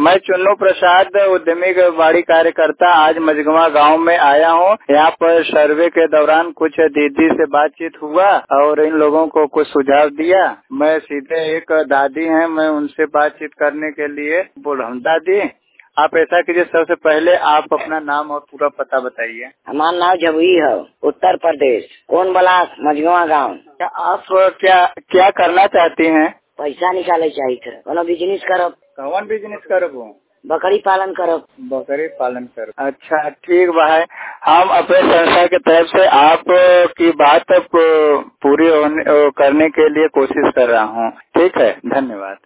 मैं चुन्नू प्रसाद, उद्यमी वाड़ी कार्यकर्ता, आज मझगवा गांव में आया हूं। यहाँ पर सर्वे के दौरान कुछ दीदी से बातचीत हुआ और इन लोगों को कुछ सुझाव दिया। मैं सीधे एक दादी हैं, मैं उनसे बातचीत करने के लिए बोल रहा हूँ। दादी, आप ऐसा कीजिए, सबसे पहले आप अपना नाम और पूरा पता बताइए। हमारा नाम जमुई है, उत्तर प्रदेश, कौन ब्लॉक, मझगवा गाँव। क्या आप क्या करना चाहती हैं? पैसा निकाले चाहिए थे, कोनो बिजनेस करब। कौन बिजनेस करब? बकरी पालन करब। बकरी पालन करब। अच्छा, ठीक बा। हम अपने संस्था की तरफ से आप की बात पूरी करने के लिए कोशिश कर रहा हूँ। ठीक है, धन्यवाद।